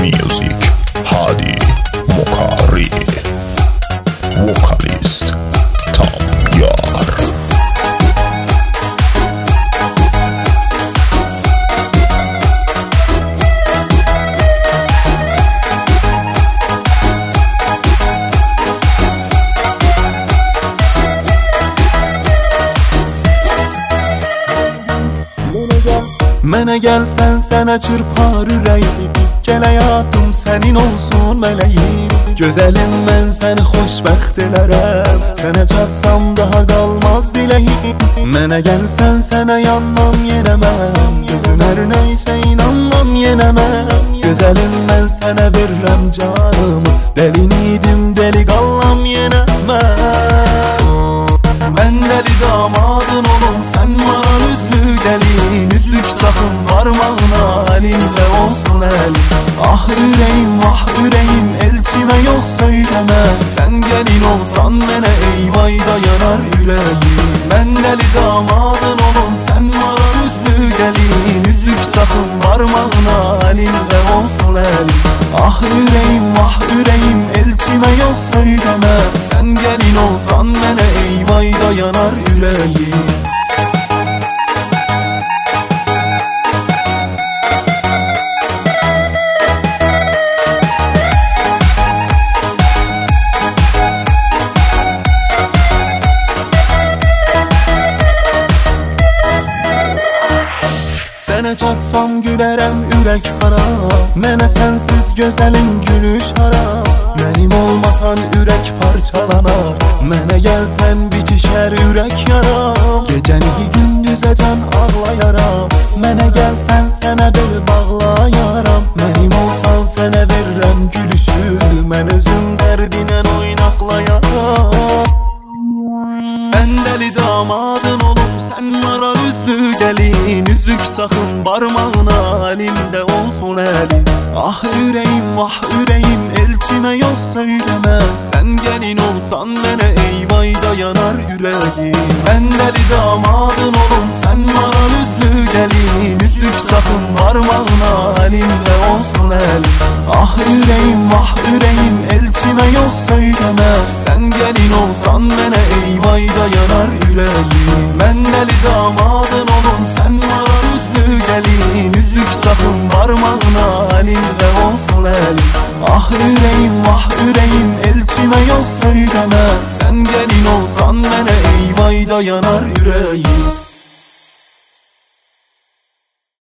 Music Hadi Mokari Vokalist Tam Yar. Mənə gəlsən sənə çırpar ürəyim, gəl həyatım sənin olsun mələyim. Gözəlim mən səni xoşbəxt elərəm, sənə çatsam daha qalmaz diləyim. Mənə gəlsən sənə yanmam yenə mən, gözüm hər nəysə inanmam yenə mən. Gözəlim mən sənə verirəm canımı, dəlin idim deli qallam yenə mən. Mən dəli damadın olum, sən maral üzlü gəlin, üzlük taxın parmağına, əlimdə olsun əlim. Ah ürəyim, elçimə yox söyləmə, sən gəlin olsan mənə eyvayda yanar ürəyim. Mən dəli damadın olum, sən maral üzlü gəlin, üzlük taxın parmağına, əlimdə olsun əlim. Ah ürəyim, elçimə yox söyləmə, sən gəlin olsan mənə eyvayda yanar ürəyim. Sənə çatsam gülərəm ürək para, mənə sənsiz gözəlim gülüş haram. Mənim olmasan ürək parçalanar, mənə gəlsən bitişər ürək yaram. Gecəni gündüzəcən ağlayaram, mənə gəlsən sənə bel bağlayaram. Mənim olsan sənə verirəm gülüşü, mən özüm dərdinə oynaqlayaram. Mən dəli damadın olum, sən maral üzlü gəlin, üzük taxın parmağına, əlimdə olsun əlim. Ah ürəyim, elçimə yox söyləmə, sən gəlin olsan mənə eyvayda yanar ürəyim. Mən dəli damadın olum, sən maral üzlü gəlin, üzük taxın parmağına, əlimdə olsun əlim. Ah ürəyim, elçimə yox söyləmə, sən gəlin olsan mənə eyvayda yanar ürəyim. Mən dəli damadın olum, sən maral üzlü gəlin, üzük taxın parmağına, əlimdə olsun əlim. Ah ürəyim, elçimə yox söyləmə, sən gəlin olsan mənə eyvayda yanar ürəyim.